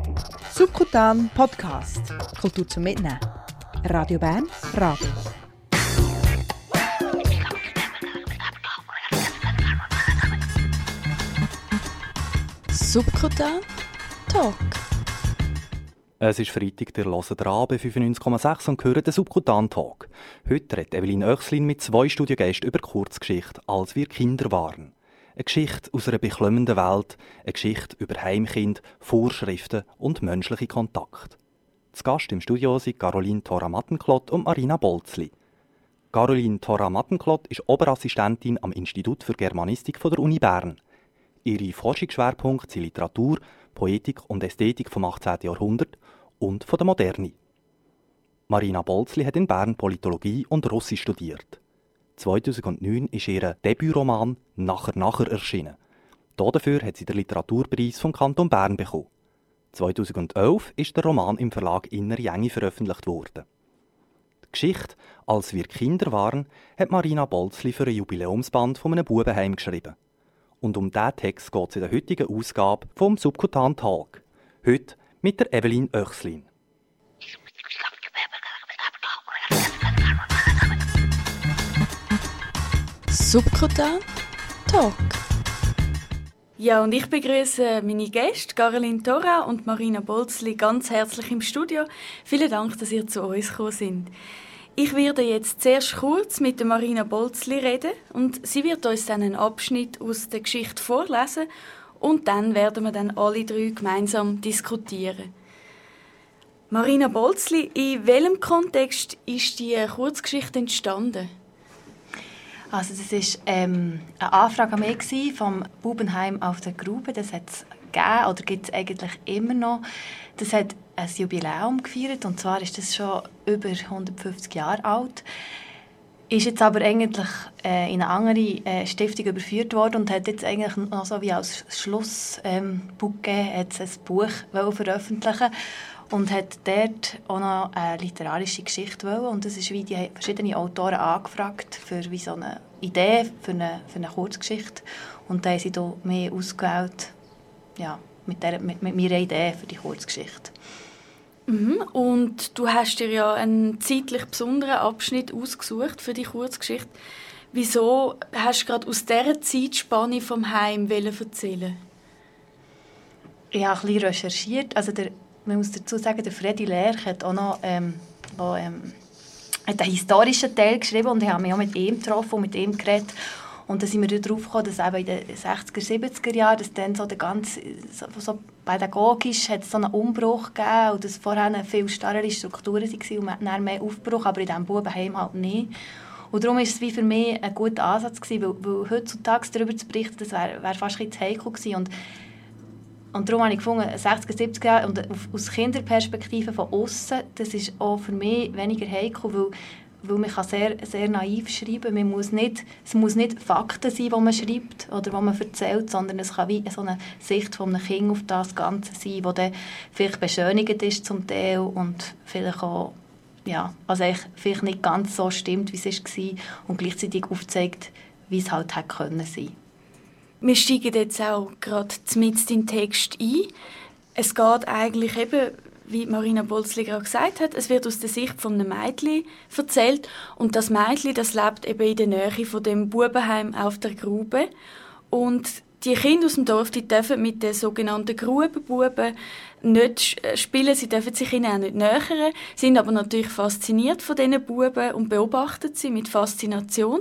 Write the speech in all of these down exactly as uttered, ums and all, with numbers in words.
Subkutan Podcast. Kultur zum Mitnehmen. Radio Bern, Radio. Subkutan Talk. Es ist Freitag, der hört Rabe fünfundneunzig Komma sechs und gehört den Subkutan Talk. Heute redet Evelyn Oechslin mit zwei Studiengästen über Kurzgeschichte «Als wir Kinder waren». Eine Geschichte aus einer beklemmenden Welt, eine Geschichte über Heimkind, Vorschriften und menschliche Kontakte. Zu Gast im Studio sind Caroline Thora-Mattenklot und Marina Bolzli. Caroline Thora-Mattenklot ist Oberassistentin am Institut für Germanistik der Uni Bern. Ihre Forschungsschwerpunkte sind Literatur, Poetik und Ästhetik vom achtzehnten Jahrhundert und von der Moderne. Marina Bolzli hat in Bern Politologie und Russisch studiert. zweitausendneun ist ihr Debütroman «Nachher, nachher» erschienen. Dafür hat sie den Literaturpreis vom Kanton Bern bekommen. zweitausendelf ist der Roman im Verlag Innere Enge veröffentlicht worden. Die Geschichte «Als wir Kinder waren» hat Marina Bolzli für ein Jubiläumsband von einem Bubenheim geschrieben. Und um diesen Text geht es in der heutigen Ausgabe vom Subkutan Talk. Heute mit der Evelyn Oechslin. Subkutan Talk. Ja, und ich begrüße meine Gäste, Caroline Thora und Marina Bolzli, ganz herzlich im Studio. Vielen Dank, dass ihr zu uns gekommen seid. Ich werde jetzt zuerst kurz mit der Marina Bolzli reden und sie wird uns dann einen Abschnitt aus der Geschichte vorlesen und dann werden wir dann alle drei gemeinsam diskutieren. Marina Bolzli, in welchem Kontext ist die Kurzgeschichte entstanden? Also das war ähm, eine Anfrage an mich vom Bubenheim auf der Grube. Das hat es gegeben oder gibt es eigentlich immer noch. Das hat ein Jubiläum gefeiert und zwar ist das schon über hundertfünfzig Jahre alt. Ist jetzt aber eigentlich äh, in eine andere äh, Stiftung überführt worden und hat jetzt eigentlich noch so wie als Schlussbuch ähm, gegeben, hat ein Buch veröffentlichen und hat dort auch noch eine literarische Geschichte wollen. Und das ist wie die verschiedene Autoren angefragt für wie so eine Idee für eine, für eine Kurzgeschichte und da haben sie da mehr ausgewählt, ja, mit, der, mit, mit meiner Idee für die Kurzgeschichte. Mhm. Und du hast dir ja einen zeitlich besonderen Abschnitt ausgesucht für die Kurzgeschichte. Wieso hast du gerade aus dieser Zeitspanne vom Heim erzählen? Ich habe ein bisschen recherchiert. Also der, man muss dazu sagen, der Freddy Lerch hat auch noch ähm, auch, ähm, hat einen historischen Teil geschrieben und ich habe mich auch mit ihm getroffen und mit ihm geredet. Und dann sind wir darauf gekommen, dass eben in den sechziger, siebziger Jahren, dass dann so der ganze, so, so pädagogisch hat es so einen Umbruch gegeben und dass vorher viel starrere Strukturen waren und dann mehr Aufbruch, aber in diesem Bubenheim halt nicht. Und darum war es wie für mich ein guter Ansatz gewesen, weil, weil heutzutage darüber zu berichten, das wäre wär fast ein bisschen zu heikel gewesen. Und, und darum habe ich gefunden, sechziger, siebziger Jahre und aus Kinderperspektive von außen, das ist auch für mich weniger heikel, weil weil man kann sehr, sehr naiv schreiben. Man muss nicht, es muss nicht Fakten sein, die man schreibt oder die man erzählt, sondern es kann wie so eine Sicht von einem Kind auf das Ganze sein, die dann vielleicht beschönigend ist zum Teil und vielleicht auch, ja, also vielleicht nicht ganz so stimmt, wie es war und gleichzeitig aufzeigt, wie es halt hätte können sein. Wir steigen jetzt auch gerade mitten in den Text ein. Es geht eigentlich eben, wie Marina Bolzli gerade gesagt hat, es wird aus der Sicht von einem Mädchen erzählt und das Mädchen, das lebt eben in der Nähe von dem Bubenheim auf der Grube und die Kinder aus dem Dorf, die dürfen mit den sogenannten Grubenbuben nicht spielen, sie dürfen sich ihnen auch nicht nähern, sind aber natürlich fasziniert von diesen Buben und beobachten sie mit Faszination.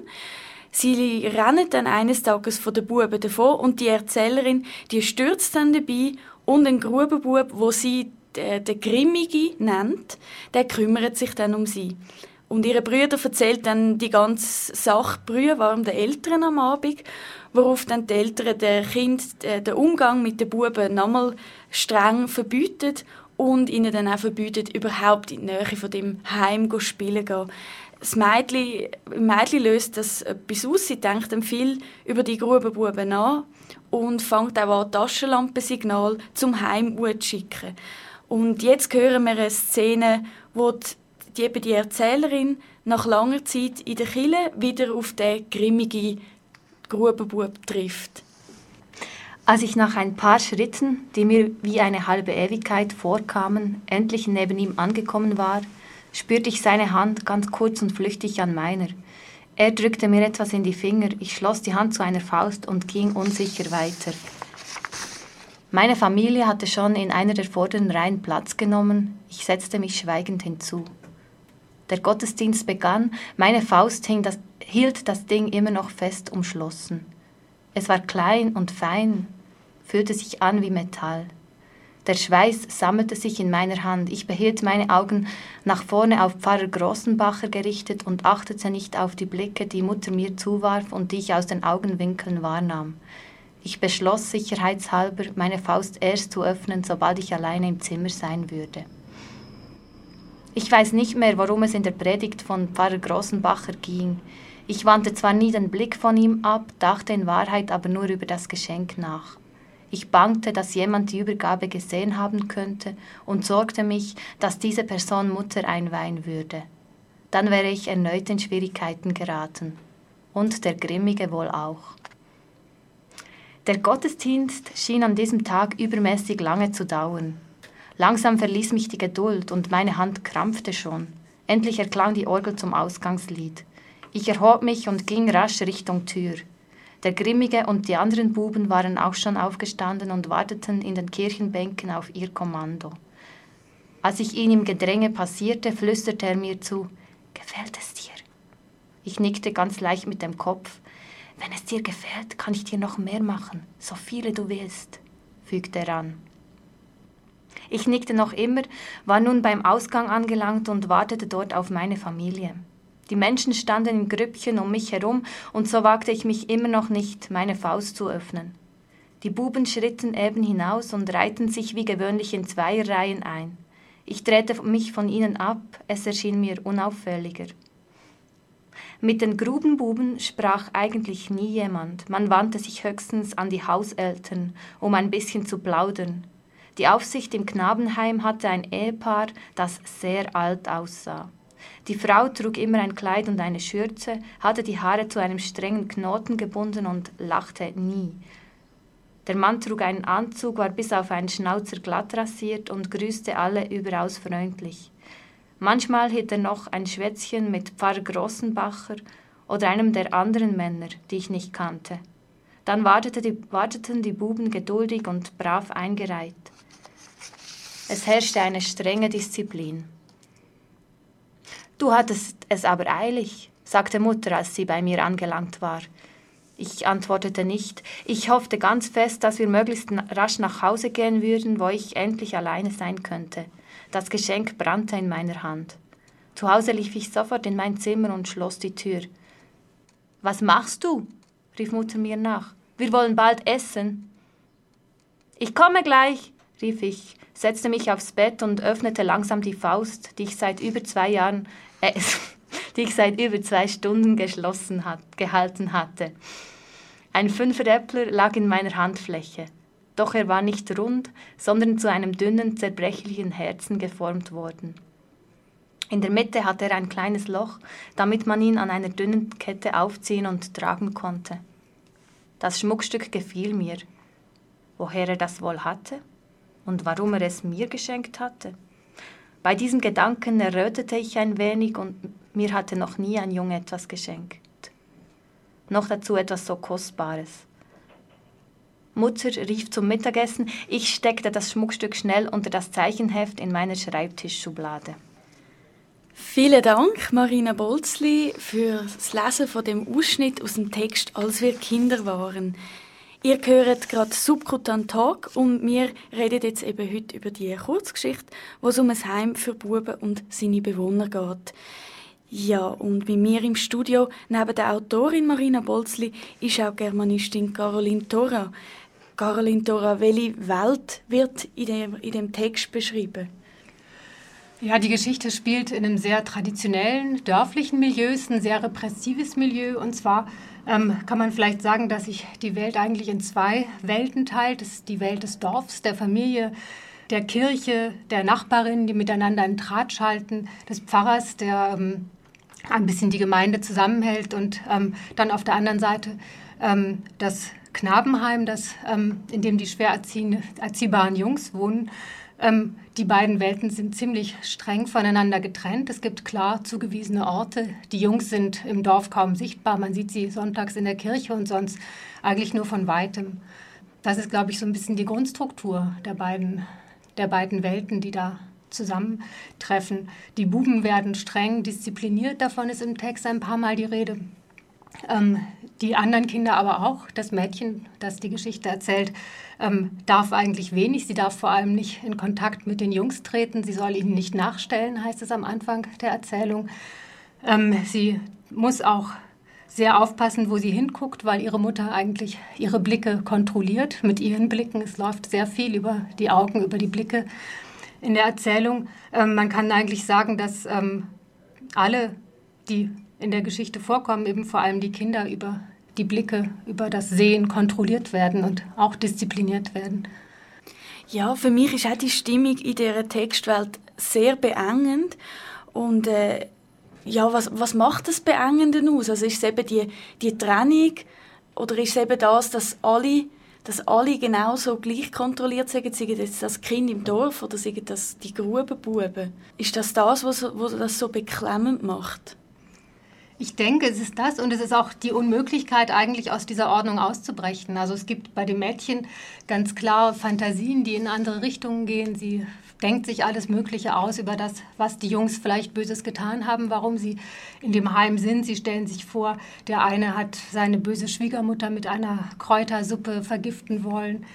Sie rennen dann eines Tages von den Buben davon und die Erzählerin, die stürzt dann dabei und ein Grubenbub, wo sie der, der Grimmige nennt, der kümmert sich dann um sie. Und ihre Brüder erzählt dann die ganze Sache brühwarm den Eltern am Abend, worauf dann die Eltern den Kind den Umgang mit den Buben nochmal streng verbieten und ihnen dann auch verbieten, überhaupt in die Nähe von dem Heim zu spielen gehen. Das Mädchen, Mädchen löst das etwas aus, sie denkt dann viel über die Grubenbuben nach und fängt auch an, Taschenlampensignal zum Heim zu schicken. Und jetzt hören wir eine Szene, wo die, die, die Erzählerin nach langer Zeit in der Kille wieder auf den grimmigen Grubenbub trifft. Als ich nach ein paar Schritten, die mir wie eine halbe Ewigkeit vorkamen, endlich neben ihm angekommen war, spürte ich seine Hand ganz kurz und flüchtig an meiner. Er drückte mir etwas in die Finger, ich schloss die Hand zu einer Faust und ging unsicher weiter. Meine Familie hatte schon in einer der vorderen Reihen Platz genommen, ich setzte mich schweigend hinzu. Der Gottesdienst begann, meine Faust hing das, hielt das Ding immer noch fest umschlossen. Es war klein und fein, fühlte sich an wie Metall. Der Schweiß sammelte sich in meiner Hand. Ich behielt meine Augen nach vorne auf Pfarrer Grossenbacher gerichtet und achtete nicht auf die Blicke, die Mutter mir zuwarf und die ich aus den Augenwinkeln wahrnahm. Ich beschloss sicherheitshalber, meine Faust erst zu öffnen, sobald ich alleine im Zimmer sein würde. Ich weiß nicht mehr, worum es in der Predigt von Pfarrer Grossenbacher ging. Ich wandte zwar nie den Blick von ihm ab, dachte in Wahrheit aber nur über das Geschenk nach. Ich bangte, dass jemand die Übergabe gesehen haben könnte und sorgte mich, dass diese Person Mutter einweihen würde. Dann wäre ich erneut in Schwierigkeiten geraten. Und der Grimmige wohl auch. Der Gottesdienst schien an diesem Tag übermäßig lange zu dauern. Langsam verließ mich die Geduld und meine Hand krampfte schon. Endlich erklang die Orgel zum Ausgangslied. Ich erhob mich und ging rasch Richtung Tür. Der Grimmige und die anderen Buben waren auch schon aufgestanden und warteten in den Kirchenbänken auf ihr Kommando. Als ich ihn im Gedränge passierte, flüsterte er mir zu, »Gefällt es dir?« Ich nickte ganz leicht mit dem Kopf. »Wenn es dir gefällt, kann ich dir noch mehr machen, so viele du willst«, fügte er an. Ich nickte noch immer, war nun beim Ausgang angelangt und wartete dort auf meine Familie. Die Menschen standen in Grüppchen um mich herum und so wagte ich mich immer noch nicht, meine Faust zu öffnen. Die Buben schritten eben hinaus und reihten sich wie gewöhnlich in Zweierreihen ein. Ich drehte mich von ihnen ab, es erschien mir unauffälliger. Mit den Grubenbuben sprach eigentlich nie jemand, man wandte sich höchstens an die Hauseltern, um ein bisschen zu plaudern. Die Aufsicht im Knabenheim hatte ein Ehepaar, das sehr alt aussah. Die Frau trug immer ein Kleid und eine Schürze, hatte die Haare zu einem strengen Knoten gebunden und lachte nie. Der Mann trug einen Anzug, war bis auf einen Schnauzer glatt rasiert und grüßte alle überaus freundlich. Manchmal hielt er noch ein Schwätzchen mit Pfarrer Grossenbacher oder einem der anderen Männer, die ich nicht kannte. Dann wartete die, warteten die Buben geduldig und brav eingereiht. Es herrschte eine strenge Disziplin. »Du hattest es aber eilig«, sagte Mutter, als sie bei mir angelangt war. Ich antwortete nicht. Ich hoffte ganz fest, dass wir möglichst rasch nach Hause gehen würden, wo ich endlich alleine sein könnte. Das Geschenk brannte in meiner Hand. Zu Hause lief ich sofort in mein Zimmer und schloss die Tür. »Was machst du?« rief Mutter mir nach. »Wir wollen bald essen.« »Ich komme gleich«, rief ich, setzte mich aufs Bett und öffnete langsam die Faust, die ich seit über zwei Jahren, äh, die ich seit über zwei Stunden geschlossen hat, gehalten hatte. Ein Fünferäppler lag in meiner Handfläche. Doch er war nicht rund, sondern zu einem dünnen, zerbrechlichen Herzen geformt worden. In der Mitte hatte er ein kleines Loch, damit man ihn an einer dünnen Kette aufziehen und tragen konnte. Das Schmuckstück gefiel mir. Woher er das wohl hatte? Und warum er es mir geschenkt hatte? Bei diesem Gedanken errötete ich ein wenig und mir hatte noch nie ein Junge etwas geschenkt. Noch dazu etwas so Kostbares. Mutter rief zum Mittagessen, ich steckte das Schmuckstück schnell unter das Zeichenheft in meiner Schreibtischschublade. Vielen Dank, Marina Bolzli, für das Lesen von dem Ausschnitt aus dem Text «Als wir Kinder waren». Ihr hört gerade «Subkutan Talk» und wir reden jetzt eben heute über die Kurzgeschichte, wo es um ein Heim für Buben und seine Bewohner geht. Ja, und bei mir im Studio, neben der Autorin Marina Bolzli, ist auch die Germanistin Caroline Thora. Caroline Thora, welche Welt wird in dem, in dem Text beschrieben? Ja, die Geschichte spielt in einem sehr traditionellen, dörflichen Milieu, ist ein sehr repressives Milieu. Und zwar ähm, kann man vielleicht sagen, dass sich die Welt eigentlich in zwei Welten teilt. Das ist die Welt des Dorfs, der Familie, der Kirche, der Nachbarinnen, die miteinander in Draht schalten, des Pfarrers, der ähm, ein bisschen die Gemeinde zusammenhält. Und ähm, dann auf der anderen Seite ähm, das Knabenheim, das, ähm, in dem die schwer erziehbaren Jungs wohnen. Ähm, die beiden Welten sind ziemlich streng voneinander getrennt. Es gibt klar zugewiesene Orte. Die Jungs sind im Dorf kaum sichtbar. Man sieht sie sonntags in der Kirche und sonst eigentlich nur von Weitem. Das ist, glaube ich, so ein bisschen die Grundstruktur der beiden, der beiden Welten, die da zusammentreffen. Die Buben werden streng diszipliniert, davon ist im Text ein paar Mal die Rede. Ähm, die anderen Kinder aber auch. Das Mädchen, das die Geschichte erzählt, ähm, darf eigentlich wenig. Sie darf vor allem nicht in Kontakt mit den Jungs treten. Sie soll ihnen nicht nachstellen, heißt es am Anfang der Erzählung. Ähm, sie muss auch sehr aufpassen, wo sie hinguckt, weil ihre Mutter eigentlich ihre Blicke kontrolliert mit ihren Blicken. Es läuft sehr viel über die Augen, über die Blicke in der Erzählung. Ähm, man kann eigentlich sagen, dass ähm, alle, die in der Geschichte vorkommen, eben vor allem die Kinder, über die Blicke, über das Sehen kontrolliert werden und auch diszipliniert werden. Ja, für mich ist auch die Stimmung in dieser Textwelt sehr beengend. Und äh, ja, was, was macht das Beengende aus? Also ist es eben die, die Trennung oder ist es eben das, dass alle, dass alle genauso gleich kontrolliert sind, seien das das Kind im Dorf oder seien das die Grubenbuben? Ist das das, was, was das so beklemmend macht? Ich denke, es ist das und es ist auch die Unmöglichkeit, eigentlich aus dieser Ordnung auszubrechen. Also es gibt bei den Mädchen ganz klar Fantasien, die in andere Richtungen gehen. Sie denkt sich alles Mögliche aus über das, was die Jungs vielleicht Böses getan haben, warum sie in dem Heim sind. Sie stellen sich vor, der eine hat seine böse Schwiegermutter mit einer Kräutersuppe vergiften wollen.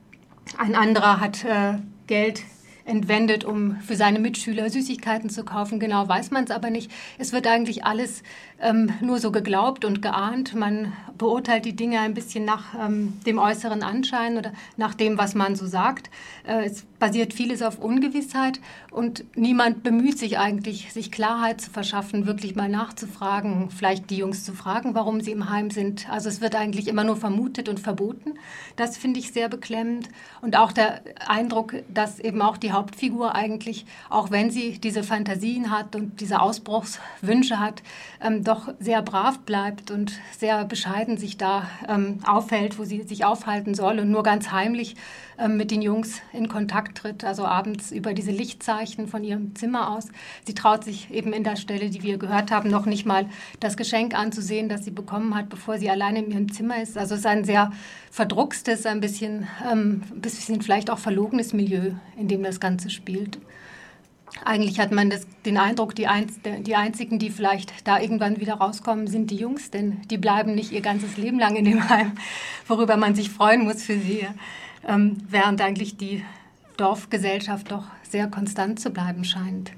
Ein anderer hat äh, Geld entwendet, um für seine Mitschüler Süßigkeiten zu kaufen. Genau weiß man es aber nicht. Es wird eigentlich alles ähm, nur so geglaubt und geahnt. Man beurteilt die Dinge ein bisschen nach ähm, dem äußeren Anschein oder nach dem, was man so sagt. Äh, es basiert vieles auf Ungewissheit und niemand bemüht sich eigentlich, sich Klarheit zu verschaffen, wirklich mal nachzufragen, vielleicht die Jungs zu fragen, warum sie im Heim sind. Also es wird eigentlich immer nur vermutet und verboten. Das finde ich sehr beklemmend. Und auch der Eindruck, dass eben auch die Hauptfigur eigentlich, auch wenn sie diese Fantasien hat und diese Ausbruchswünsche hat, ähm, doch sehr brav bleibt und sehr bescheiden sich da ähm, aufhält, wo sie sich aufhalten soll und nur ganz heimlich ähm, mit den Jungs in Kontakt tritt, also abends über diese Lichtzeichen von ihrem Zimmer aus. Sie traut sich eben in der Stelle, die wir gehört haben, noch nicht mal das Geschenk anzusehen, das sie bekommen hat, bevor sie alleine in ihrem Zimmer ist. Also es ist ein sehr verdruckstes, ein bisschen, ähm, ein bisschen vielleicht auch verlogenes Milieu, in dem das Ganze spielt. Eigentlich hat man das, den Eindruck, die, Einz, die Einzigen, die vielleicht da irgendwann wieder rauskommen, sind die Jungs, denn die bleiben nicht ihr ganzes Leben lang in dem Heim, worüber man sich freuen muss für sie, ähm, während eigentlich die Dorfgesellschaft doch sehr konstant zu bleiben scheint.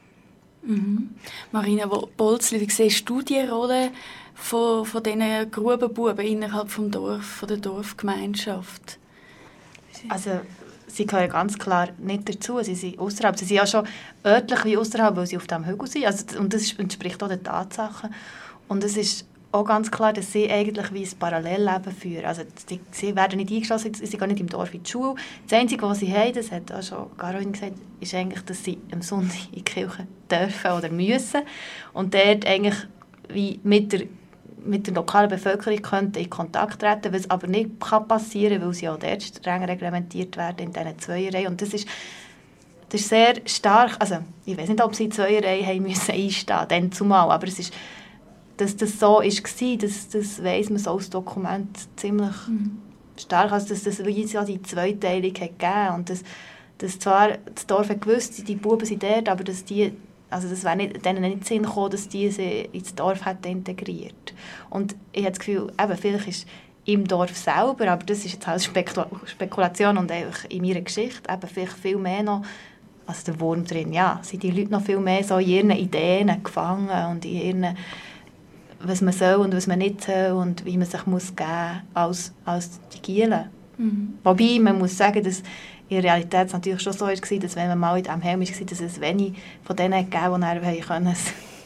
Mhm. Marina Bolzli, wie siehst du die Rolle von, von diesen Grubenbuben innerhalb des Dorf, von der Dorfgemeinschaft? Also sie gehören ganz klar nicht dazu, sie sind außerhalb. Sie sind ja schon örtlich wie außerhalb, weil sie auf diesem Hügel sind. Also, und das entspricht auch den Tatsachen. Und es ist auch ganz klar, dass sie eigentlich wie ein Parallelleben führen. Also die, sie werden nicht eingeschlossen, sie gehen nicht im Dorf in die Schule. Das Einzige, was sie haben, das hat auch schon Caroline gesagt, ist eigentlich, dass sie am Sonntag in die Kirche dürfen oder müssen. Und dort eigentlich wie mit der, mit der lokalen Bevölkerung könnten in Kontakt treten, was aber nicht kann passieren kann, weil sie auch dort streng reglementiert werden in diesen Zweierreihen. Und das ist, das ist sehr stark, also ich weiß nicht, ob sie in Zweierreihen haben müssen einstehen, dann zumal, aber es ist, dass das so war, das, das weiss man so als Dokument ziemlich mhm. stark, also dass das wie so die Zweiteilung hat gegeben und dass, dass zwar das Dorf hat gewusst, die Buben sind dort, aber dass die, also das wäre nicht, denen nicht Sinn gekommen, dass die sie ins Dorf hätten integriert. Und ich habe das Gefühl, eben, vielleicht ist im Dorf selber, aber das ist jetzt halt Spekula- Spekulation und einfach in meiner Geschichte, eben vielleicht viel mehr noch, also der Wurm drin, ja, sind die Leute noch viel mehr so in ihren Ideen gefangen und in ihren, was man soll und was man nicht soll und wie man sich muss geben als, als die Gielen. Mhm. Wobei, man muss sagen, dass in der Realität es natürlich schon so war, dass wenn man mal in diesem Helm war, dass es wenig von denen gegeben hat, die können ein,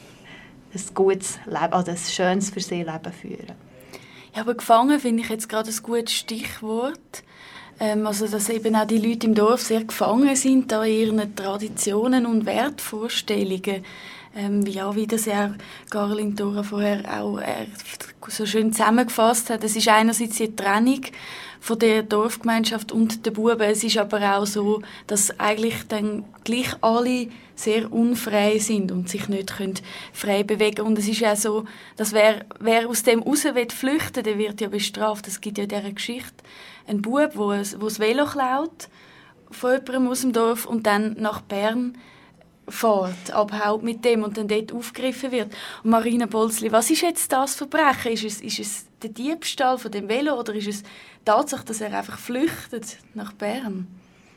ein gutes Leben, also ein schönes für sie Leben führen. Ja, aber gefangen finde ich jetzt gerade ein gutes Stichwort. Ähm, also, dass eben auch die Leute im Dorf sehr gefangen sind an ihren Traditionen und Wertvorstellungen. Ähm, ja, wie das ja Caroline Thora vorher auch äh, so schön zusammengefasst hat. Es ist einerseits die Trennung von der Dorfgemeinschaft und der Buben. Es ist aber auch so, dass eigentlich dann gleich alle sehr unfrei sind und sich nicht können frei bewegen können. Und es ist ja so, dass wer, wer aus dem raus will flüchten, der wird ja bestraft. Es gibt ja in dieser Geschichte einen Bub, der das Velo klaut von jemandem aus dem Dorf und dann nach Bern fährt, abhaut mit dem und dann dort aufgegriffen wird. Und Marina Bolzli, was ist jetzt das Verbrechen? Ist es, ist es der Diebstahl von dem Velo oder ist es die Tatsache, dass er einfach flüchtet nach Bern?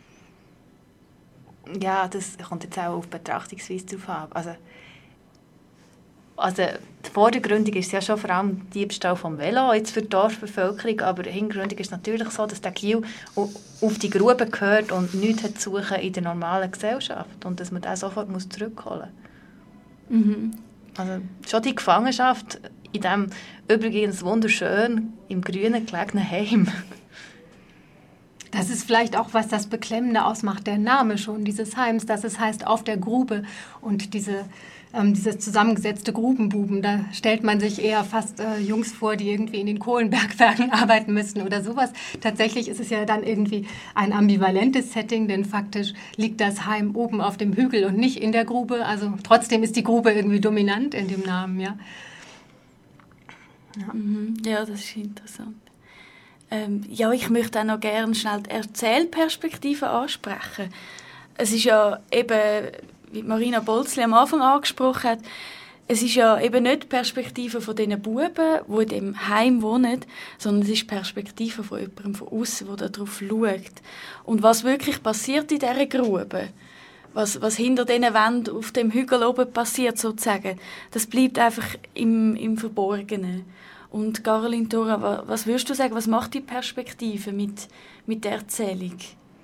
Ja, das kommt jetzt auch auf Betrachtungsweise drauf an. Also, also vordergründig ist es ja schon vor allem Diebstahl vom Velo jetzt für die Dorfbevölkerung, aber hintergründig ist es natürlich so, dass der Kiel auf die Grube gehört und nichts hat zu suchen in der normalen Gesellschaft und dass man den sofort muss zurückholen muss. Mhm. Also schon die Gefangenschaft in diesem übrigens wunderschön im Grünen gelegenen Heim. Das ist vielleicht auch, was das Beklemmende ausmacht, der Name schon dieses Heims, dass es heißt auf der Grube und diese ähm, dieses zusammengesetzte Grubenbuben, da stellt man sich eher fast äh, Jungs vor, die irgendwie in den Kohlenbergwerken arbeiten müssen oder sowas. Tatsächlich ist es ja dann irgendwie ein ambivalentes Setting, denn faktisch liegt das Heim oben auf dem Hügel und nicht in der Grube. Also trotzdem ist die Grube irgendwie dominant in dem Namen, ja. Ja, mhm. Ja, das ist interessant. Ähm, ja, ich möchte auch noch gerne schnell die Erzählperspektive ansprechen. Es ist ja eben, wie Marina Bolzli am Anfang angesprochen hat, es ist ja eben nicht die Perspektive von diesen Buben, die in dem Heim wohnen, sondern es ist die Perspektive von jemandem von außen, der darauf schaut. Und was wirklich passiert in dieser Grube, was, was hinter diesen Wänden auf dem Hügel oben passiert, sozusagen, das bleibt einfach im, im Verborgenen. Und Caroline Thora, was würdest du sagen, was macht die Perspektive mit, mit der Erzählung?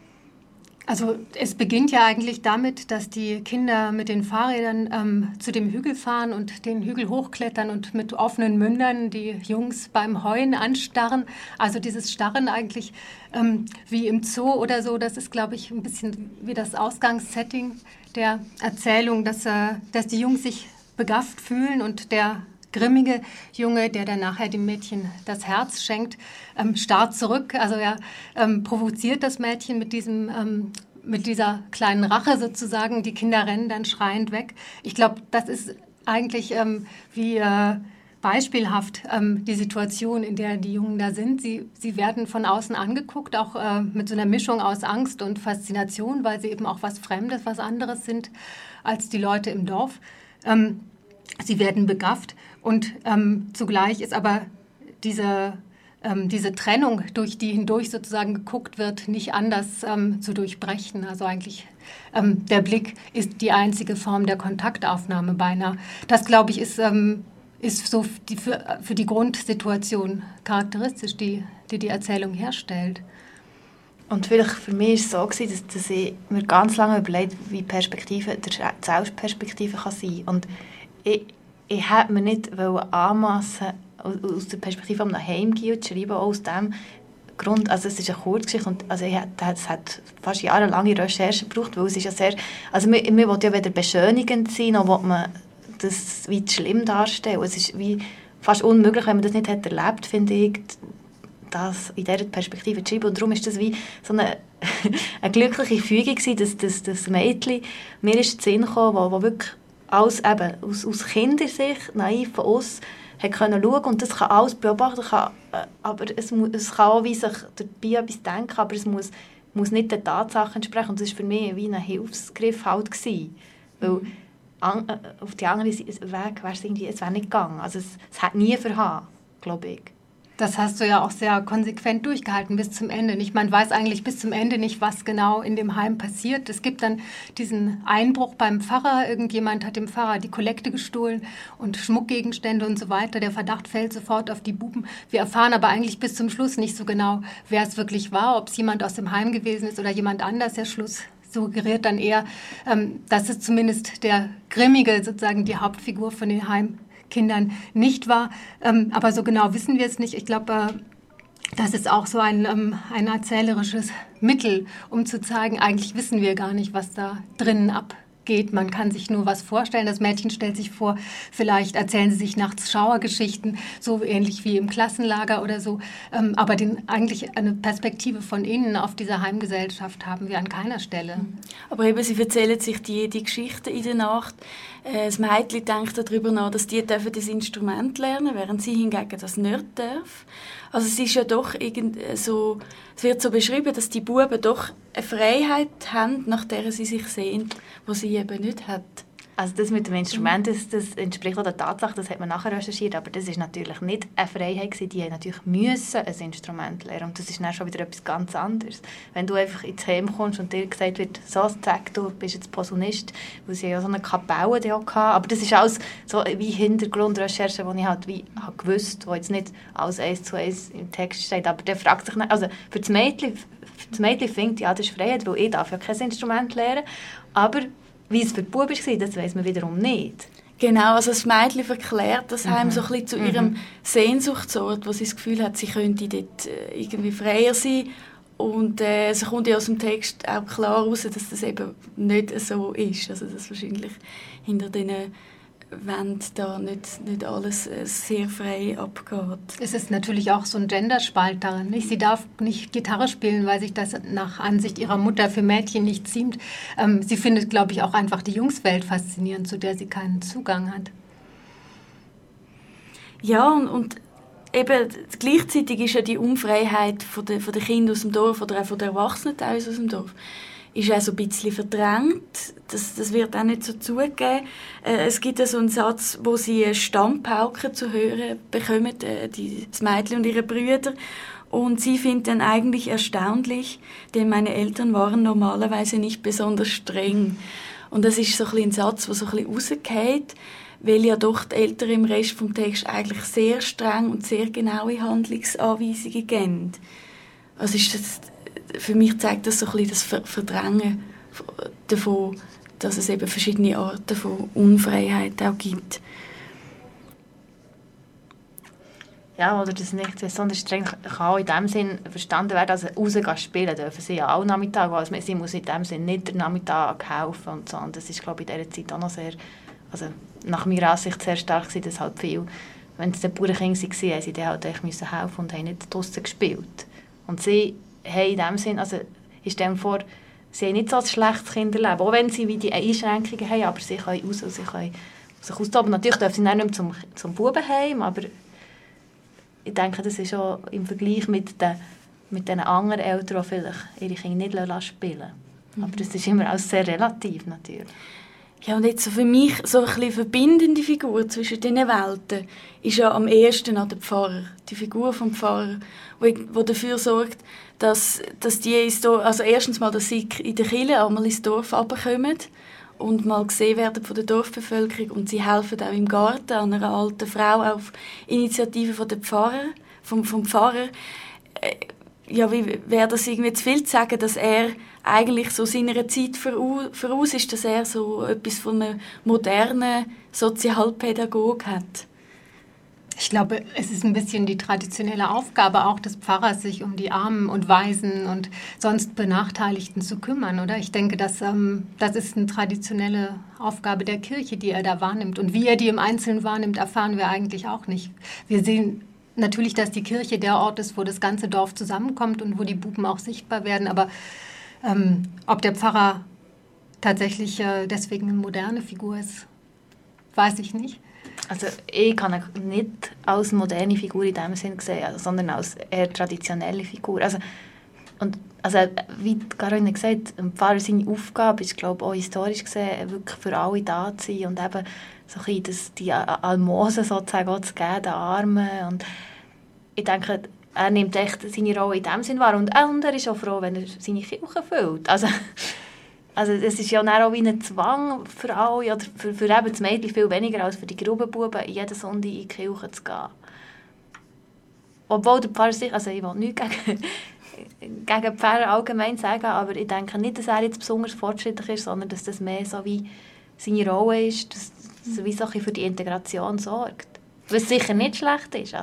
Also es beginnt ja eigentlich damit, dass die Kinder mit den Fahrrädern ähm, zu dem Hügel fahren und den Hügel hochklettern und mit offenen Mündern die Jungs beim Heuen anstarren. Also dieses Starren eigentlich ähm, wie im Zoo oder so, das ist, glaube ich, ein bisschen wie das Ausgangssetting der Erzählung, dass, äh, dass die Jungs sich begafft fühlen und der grimmige Junge, der dann nachher dem Mädchen das Herz schenkt, ähm, starrt zurück. Also er ähm, provoziert das Mädchen mit diesem, ähm, mit dieser kleinen Rache sozusagen. Die Kinder rennen dann schreiend weg. Ich glaube, das ist eigentlich ähm, wie äh, beispielhaft ähm, die Situation, in der die Jungen da sind. Sie, sie werden von außen angeguckt, auch äh, mit so einer Mischung aus Angst und Faszination, weil sie eben auch was Fremdes, was anderes sind als die Leute im Dorf. Ähm, sie werden begafft. Und ähm, zugleich ist aber diese, ähm, diese Trennung, durch die hindurch sozusagen geguckt wird, nicht anders ähm, zu durchbrechen. Also eigentlich ähm, der Blick ist die einzige Form der Kontaktaufnahme beinahe. Das, glaube ich, ist, ähm, ist so die, für, für die Grundsituation charakteristisch, die, die die Erzählung herstellt. Und vielleicht für mich war es so, dass, dass ich mir ganz lange überlegt, wie Perspektive der Selbstperspektive kann sein kann. Und ich, ich hätte mir nicht anmassen, aus der Perspektive von einem Heimgehen zu schreiben, auch aus dem Grund, also es ist eine Kurzgeschichte und also ich, es hat fast jahrelange Recherche gebraucht, weil es ist ja sehr, also man, man will ja weder beschönigend sein, noch will man das wie schlimm darstellen. Es ist wie fast unmöglich, wenn man das nicht hat erlebt, finde ich, das in dieser Perspektive zu schreiben. Und darum ist das wie so eine, eine glückliche Fügung gewesen, dass, dass das Mädchen mir ist in den Sinn gekommen, wo, wo wirklich alles eben aus, aus Kindersicht, naiv von uns, hat können schauen und das kann alles beobachten, kann, äh, aber es, mu, es kann auch wie sich dabei etwas denken, aber es muss, muss nicht den Tatsachen entsprechen und das war für mich wie ein Hilfsgriff halt gewesen, weil an, äh, auf die andere Seite, Weg wäre es irgendwie, es wäre nicht gegangen, also es, es hat nie verhauen, glaube ich. Das hast du ja auch sehr konsequent durchgehalten bis zum Ende. Ich meine, man weiß eigentlich bis zum Ende nicht, was genau in dem Heim passiert. Es gibt dann diesen Einbruch beim Pfarrer. Irgendjemand hat dem Pfarrer die Kollekte gestohlen und Schmuckgegenstände und so weiter. Der Verdacht fällt sofort auf die Buben. Wir erfahren aber eigentlich bis zum Schluss nicht so genau, wer es wirklich war, ob es jemand aus dem Heim gewesen ist oder jemand anders. Der Schluss suggeriert dann eher, dass es zumindest der Grimmige, sozusagen die Hauptfigur von den Heim Kindern nicht war. Ähm, aber so genau wissen wir es nicht. Ich glaube, äh, das ist auch so ein, ähm, ein erzählerisches Mittel, um zu zeigen, eigentlich wissen wir gar nicht, was da drinnen geht. Man kann sich nur was vorstellen. Das Mädchen stellt sich vor, vielleicht erzählen sie sich nachts Schauergeschichten, so ähnlich wie im Klassenlager oder so. Ähm, aber den, eigentlich eine Perspektive von innen auf diese Heimgesellschaft haben wir an keiner Stelle. Aber eben, sie erzählen sich die, die Geschichten in der Nacht. Äh, das Mädchen denkt darüber nach, dass die dürfen das Instrument lernen, während sie hingegen das nicht dürfen. Also es ist ja doch irgend so, es wird so beschrieben, dass die Buben doch eine Freiheit haben, nach der sie sich sehen, die sie eben nicht hat. Also das mit dem Instrument, das, das entspricht auch der Tatsache, das hat man nachher recherchiert, aber das ist natürlich nicht eine Freiheit gewesen. Die haben natürlich müssen ein Instrument lernen und das ist dann schon wieder etwas ganz anderes. Wenn du einfach ins Heim kommst und dir gesagt wird, so, zack, du bist jetzt Posaunist, weil sie ja so eine Kapelle da hatten, aber das ist alles so wie Hintergrundrecherche, die ich halt wie habe gewusst, wo jetzt nicht alles eins zu eins im Text steht, aber der fragt sich nicht, also für das Mädchen, für das Mädchen findet, ja, das ist Freiheit, weil ich darf ja kein Instrument lernen, aber wie es für die Buben war, das weiss man wiederum nicht. Genau, also das Mädchen verklärt das Heim mhm. so ein bisschen zu ihrem mhm. Sehnsuchtsort, wo sie das Gefühl hat, sie könnte dort äh, irgendwie freier sein. Und äh, es kommt ja aus dem Text auch klar heraus, dass das eben nicht so ist. Also dass wahrscheinlich hinter diesen Wänden da nicht, nicht alles äh, sehr frei abgeht. Es ist natürlich auch so ein Genderspalt darin. Nicht? Sie darf nicht Gitarre spielen, weil sich das nach Ansicht ihrer Mutter für Mädchen nicht ziemt. Ähm, sie findet, glaube ich, auch einfach die Jungswelt faszinierend, zu der sie keinen Zugang hat. Ja, und, und eben gleichzeitig ist ja die Unfreiheit von der, von der Kinder aus dem Dorf oder auch von den Erwachsenen teilweise aus dem Dorf ist auch so ein bisschen verdrängt. Das, das wird auch nicht so zugegeben. Äh, es gibt ja so einen Satz, wo sie eine Stammpauke zu hören bekommen, äh, die, das Mädchen und ihre Brüder. Und sie finden dann eigentlich erstaunlich, denn meine Eltern waren normalerweise nicht besonders streng. Und das ist so ein, bisschen ein Satz, der so ein bisschen rausgeht, weil ja doch die Eltern im Rest vom Text eigentlich sehr streng und sehr genaue Handlungsanweisungen geben. Also ist das, für mich zeigt das so ein bisschen das Verdrängen davon, dass es eben verschiedene Arten von Unfreiheit auch gibt. Ja, oder das nicht besonders streng kann auch in dem Sinn verstanden werden, also rausgehen spielen dürfen sie ja auch Nachmittag, also sie muss in dem Sinn nicht den Nachmittag helfen und so. Und das ist, glaube ich, in dieser Zeit auch noch sehr, also nach meiner Ansicht sehr stark gewesen, dass halt viel, wenn es dann Bauernkinder waren, haben sie dann halt echt müssen helfen und haben nicht draussen gespielt. Und sie haben in dem Sinn, also ich stelle mir vor, sie haben nicht so ein schlechtes Kinderleben, auch wenn sie wie die Einschränkungen haben, aber sie können raus und sie können sich austoben. Natürlich dürfen sie nicht mehr zum, zum Bubenheim, aber ich denke, das ist auch im Vergleich mit den, mit den anderen Eltern, die vielleicht ihre Kinder nicht spielen lassen. Mhm. Aber das ist immer alles sehr relativ natürlich. Ja, und jetzt so für mich so ein bisschen verbindende Figur zwischen diesen Welten ist ja am ehesten an der Pfarrer. Die Figur vom Pfarrer, die dafür sorgt, dass, dass die ins Dorf, also erstens mal, dass sie in der Kirche einmal ins Dorf runterkommen und mal gesehen werden von der Dorfbevölkerung und sie helfen auch im Garten an einer alten Frau auf Initiative von der Pfarrer, vom, vom Pfarrer. Ja, wie wäre das irgendwie zu viel zu sagen, dass er eigentlich so seiner Zeit voraus ist, dass er so etwas von einem modernen Sozialpädagog hat? Ich glaube, es ist ein bisschen die traditionelle Aufgabe auch des Pfarrers, sich um die Armen und Waisen und sonst Benachteiligten zu kümmern, oder? Ich denke, dass, ähm, das ist eine traditionelle Aufgabe der Kirche, die er da wahrnimmt. Und wie er die im Einzelnen wahrnimmt, erfahren wir eigentlich auch nicht. Wir sehen natürlich, dass die Kirche der Ort ist, wo das ganze Dorf zusammenkommt und wo die Buben auch sichtbar werden. Aber ähm, ob der Pfarrer tatsächlich äh, deswegen eine moderne Figur ist, weiß ich nicht. Also ich kann ihn nicht als moderne Figur in dem Sinn sehen, sondern als eher traditionelle Figur. Also, und, also wie Caroline gesagt hat, ein Pfarrer, seine Aufgabe ist, glaube ich, auch historisch gesehen, wirklich für alle da zu sein und eben so ein bisschen das, die Almosen sozusagen auch zu geben, den Armen. Und ich denke, er nimmt echt seine Rolle in dem Sinn wahr. Und, äh, und er ist auch froh, wenn er seine Kirche füllt. Also, also es ist ja auch wie ein Zwang für alle, oder für, für eben das Mädchen viel weniger als für die Grubenbuben, jeden Sonntag in die Kirche zu gehen. Obwohl der Pfarrer sich, also ich will nichts gegen, gegen die Pfarrer allgemein sagen, aber ich denke nicht, dass er jetzt besonders fortschrittlich ist, sondern dass das mehr so wie seine Rolle ist, dass, dass er wie so für die Integration sorgt. Was sicher nicht schlecht ist. Also.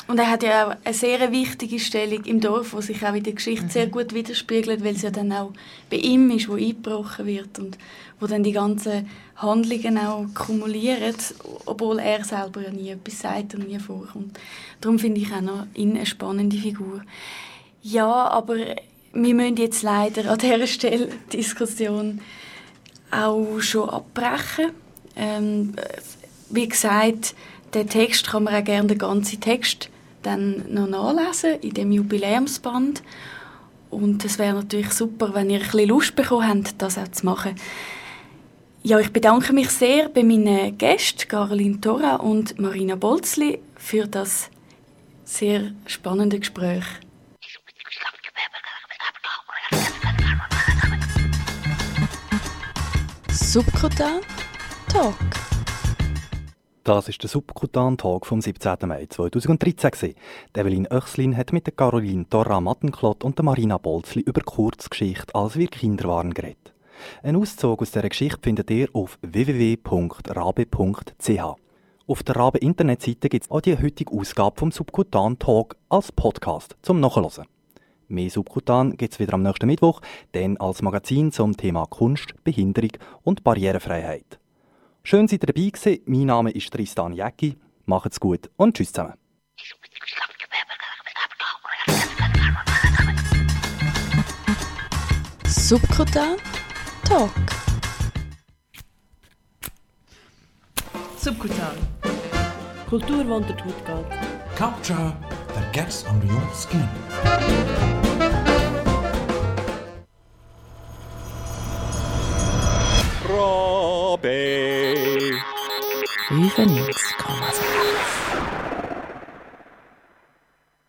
Und er hat ja auch eine sehr wichtige Stellung im Dorf, die sich auch in der Geschichte mhm. sehr gut widerspiegelt, weil es ja dann auch bei ihm ist, wo eingebrochen wird und wo dann die ganzen Handlungen auch kumulieren, obwohl er selber ja nie etwas sagt und nie vorkommt. Darum finde ich auch noch ihn eine spannende Figur. Ja, aber wir müssen jetzt leider an dieser Stelle die Diskussion auch schon abbrechen. Ähm, wie gesagt, den Text kann man auch gerne, den ganzen Text, dann noch nachlesen in dem Jubiläumsband. Und es wäre natürlich super, wenn ihr ein bisschen Lust bekommen habt, das auch zu machen. Ja, ich bedanke mich sehr bei meinen Gästen, Caroline Thora und Marina Bolzli, für das sehr spannende Gespräch. Subkutan Talk. Das ist der Subkutan-Talk vom siebzehnten Mai zweitausenddreizehn. Evelyn Oechslin hat mit der Caroline Thora Mattenklodt und der Marina Bolzli über Kurzgeschichte «Als wir Kinder waren» geredet. Ein Auszug aus dieser Geschichte findet ihr auf w w w punkt rabe punkt c h. Auf der Rabe-Internetseite gibt es auch die heutige Ausgabe vom Subkutan-Talk als Podcast zum Nachhören. Mehr Subkutan gibt es wieder am nächsten Mittwoch, dann als Magazin zum Thema Kunst, Behinderung und Barrierefreiheit. Schön, seid ihr dabei gewesen. Mein Name ist Tristan Jäcki. Macht's gut und tschüss zusammen. Subkutan Talk. Subkutan. Kultur, die unter die Haut geht. Culture that gets under your skin. Rabe. fünfundneunzig